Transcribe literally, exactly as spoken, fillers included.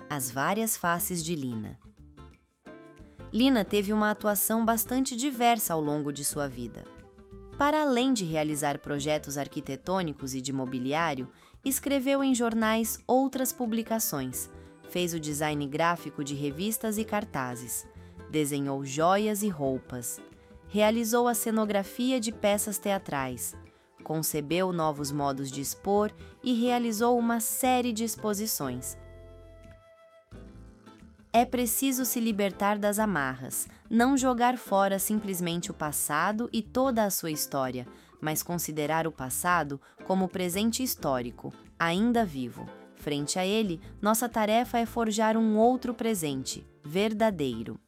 As várias faces de Lina. Lina teve uma atuação bastante diversa ao longo de sua vida. Para além de realizar projetos arquitetônicos e de mobiliário, escreveu em jornais outras publicações, fez o design gráfico de revistas e cartazes, desenhou joias e roupas, realizou a cenografia de peças teatrais, concebeu novos modos de expor e realizou uma série de exposições. É preciso se libertar das amarras, não jogar fora simplesmente o passado e toda a sua história, mas considerar o passado como presente histórico, ainda vivo. Frente a ele, nossa tarefa é forjar um outro presente, verdadeiro.